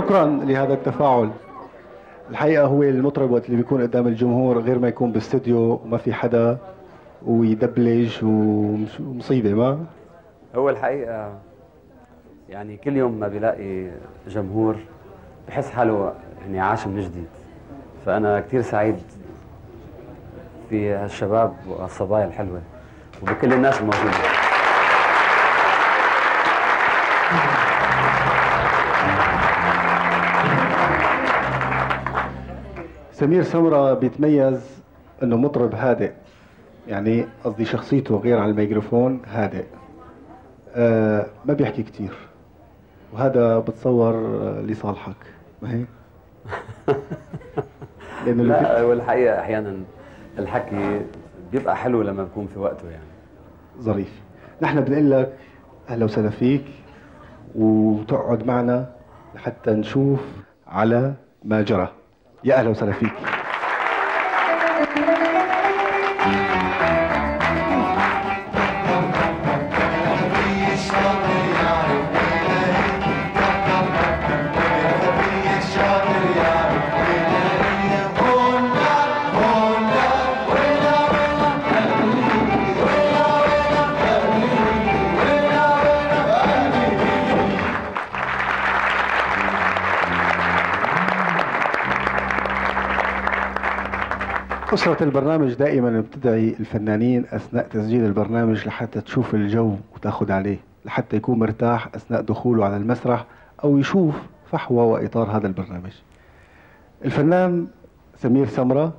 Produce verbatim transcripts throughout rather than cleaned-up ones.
شكرا لهذا التفاعل. الحقيقة هو المطرب وقت اللي بيكون قدام الجمهور غير ما يكون باستديو وما في حدا ويدبلج ومصيبة. ما هو الحقيقة يعني كل يوم ما بيلاقي جمهور بحس حاله يعني عاش من جديد. فأنا كثير سعيد في هالشباب والصبايا الحلوة وبكل الناس الموجودة. سمير سمرة بيتميز انه مطرب هادئ، يعني قصدي شخصيته غير على الميكروفون هادئ، آه ما بيحكي كتير، وهذا بتصور لصالحك ما هيك؟ لأنه لا هو الحقيقة أحيانا الحكي بيبقى حلو لما بكون في وقته يعني ظريف. نحن بنقول لك أهلا وسهلا فيك وتقعد معنا لحتى نشوف على ما جرى. يا أهلا وسهلا فيك. أسرة البرنامج دائما بتدعي الفنانين أثناء تسجيل البرنامج لحتى تشوف الجو وتاخد عليه، لحتى يكون مرتاح أثناء دخوله على المسرح أو يشوف فحوى وإطار هذا البرنامج. الفنان سمير سمرة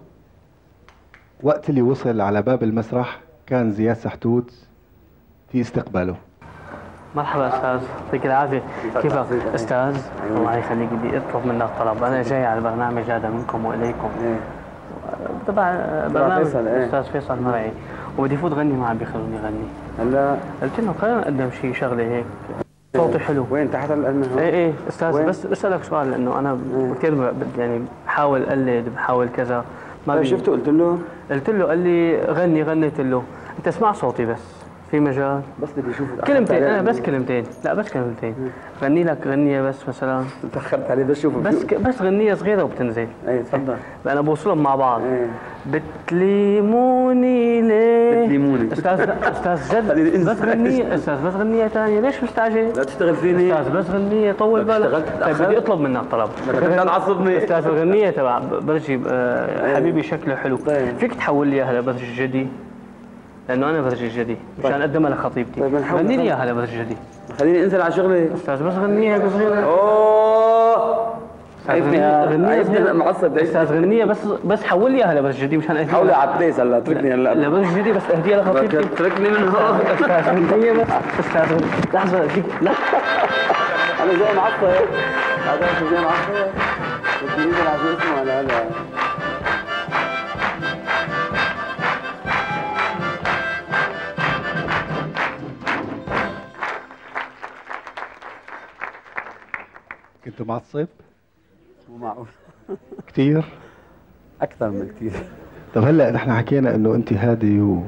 وقت اللي وصل على باب المسرح كان زياد سحتوت في استقباله. مرحبا استاذ، يعطيك العافيه. كيفك استاذ؟ الله يخليك، بدي اطلب منك طلب. انا جاي على البرنامج هذا منكم واليكم تبع برنامج استاذ فيصل مرعي، وبدي فوت غني ما عم بيخلوني غني. هلا قلت لهم خلينا نقدم شيء شغله هيك صوتي حلو. وين تحت العلم؟ ايه ايه استاذ وين؟ بس بسالك سؤال لانه انا كثير يعني بحاول اقلد بحاول كذا ما طيب شفته قلت له؟ قلت له قال لي غني، غنيت له انت اسمع صوتي بس في مجال. بس بدي اشوف كلمتين انا بس كلمتين لا بس كلمتين غني لك غنيه بس مثلا. تاخرت عليه بس شوفه بس ك... بس غنيه صغيره وبتنزل. ايه تفضل. انا بوصلهم مع بعض. ايه بتليموني ليه؟ بتليموني استاذ استاذ جد بس غنيه استاذ بس غنيه ثانيه ليش مستعجل؟ لا تشتغل فيني استاذ بس غنيه طول بالك. طيب بدي اطلب منك طلب. بدك تعصبني استاذ الغنيه تبع برجي آه حبيبي شكله حلو. طيب. فيك تحول لي اياها لبرج الجدي؟ لانه انا برج الجدي مشان طيب. اقدمها لخطيبتي. طيب غني لي اياها لبرج الجدي. خليني انزل على شغلي استاذ بس غنيه هيك صغيره. اوه غنيه معصب. استاذ غنيه بس بس حول لي اياها لبرج الجدي مشان اهديها. حولي على البليس هلا اتركني هلا لبرج الجدي بس اهديها لخطيبتي. اتركني من هون. استاذ غنيه بس استاذ لحظه فيك لا انا زي معصب هذا زي معصب بدي انزل على شو اسمه على هذا. كنت معصب؟ مو معقول كثير؟ أكثر من كثير. طب هلا نحن حكينا إنه أنت هادي و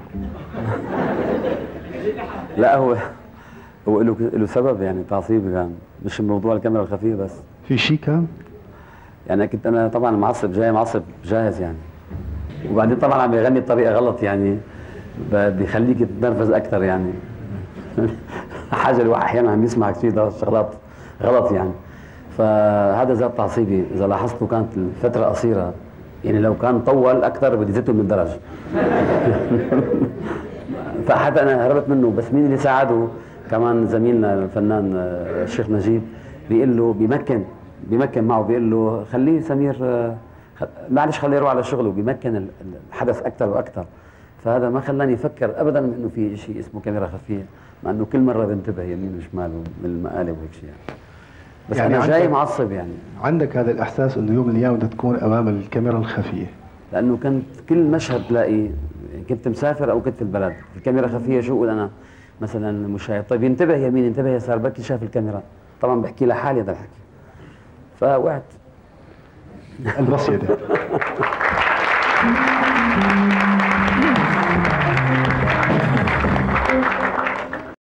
لا هو هو له له سبب يعني تعصيبي كان مش موضوع الكاميرا الخفية بس. في شيء كان؟ يعني كنت أنا طبعا معصب جاي معصب جاهز يعني. وبعدين طبعا عم يغني بطريقة غلط يعني بيخليك تتنرفز أكثر يعني. حاجة الواحد أحيانا عم يسمع كثير شغلات غلط يعني. فهذا زاد تعصيبي. اذا لاحظتوا كانت الفتره قصيره يعني لو كان طول اكثر بدي زيته من الدرج. فحتى انا هربت منه. بس مين اللي ساعده؟ كمان زميلنا الفنان الشيخ نجيب بيقول له بيمكن بيمكن معه بيقول له خليه سمير معلش خليه يروح على شغله. بيمكن الحدث اكثر واكثر. فهذا ما خلاني افكر ابدا انه في شيء اسمه كاميرا خفيه، مع انه كل مره بنتبه يمين وشمال من المقالب وهيك شيء يعني. بس يعني انا جاي معصب يعني. عندك هذا الاحساس انه يوم من الايام بدك تكون امام الكاميرا الخفيه؟ لانه كنت كل مشهد تلاقي كنت مسافر او كنت في البلد الكاميرا خفيه. شو اقول انا مثلا المشاهد طيب ينتبه يمين ينتبه يسار بكي شاف الكاميرا. طبعا بحكي لحالي هذا الحكي فوقعت. البصيده.